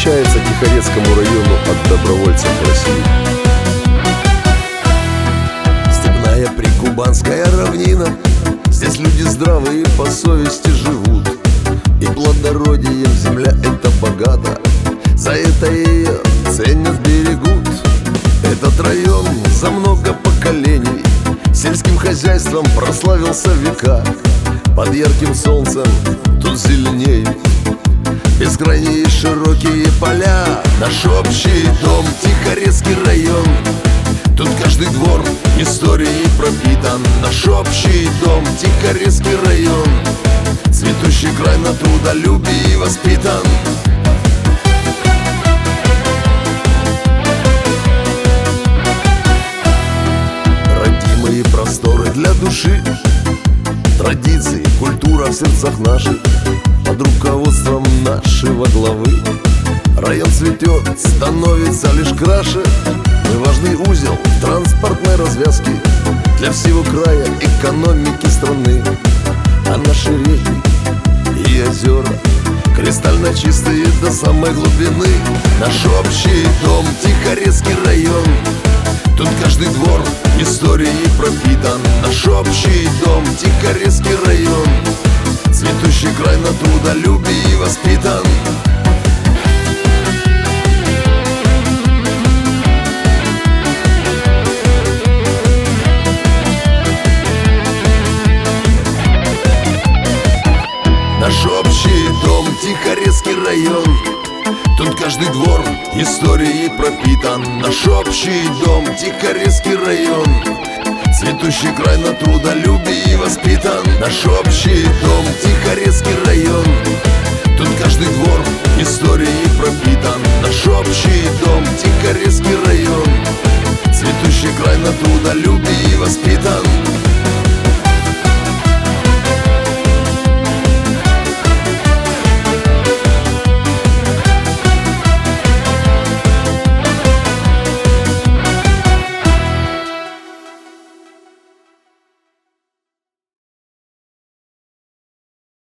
посвящается Тихорецкому району от добровольцев России. Степная прикубанская равнина, здесь люди здравые по совести живут, и плодородием земля эта богата, за это ее ценят, берегут. Этот район за много поколений сельским хозяйством прославился в века. Под ярким солнцем тут зеленеют бескрайние широкие поля. Наш общий дом — Тихорецкий район, тут каждый двор историей пропитан. Наш общий дом — Тихорецкий район, цветущий край на трудолюбии воспитан. Родимые просторы для души, традиции, культура в сердцах наших. Под руководством нашего главы район цветет, становится лишь краше. Мы важный узел транспортной развязки для всего края, экономики страны. А наши реки и озера кристально чистые до самой глубины. Наш общий дом — Тихорецкий район, тут каждый двор историей пропитан. Наш общий дом — Тихорецкий район, цветущий край на трудолюбии воспитан. Наш общий дом — Тихорецкий район, тут каждый двор историей пропитан. Наш общий дом — Тихорецкий район, цветущий край на трудолюбии воспитан. Наш общий дом — Тихорецкий район, тут каждый двор историей пропитан. Наш общий дом — Тихорецкий район, цветущий край на трудолюбии воспитан.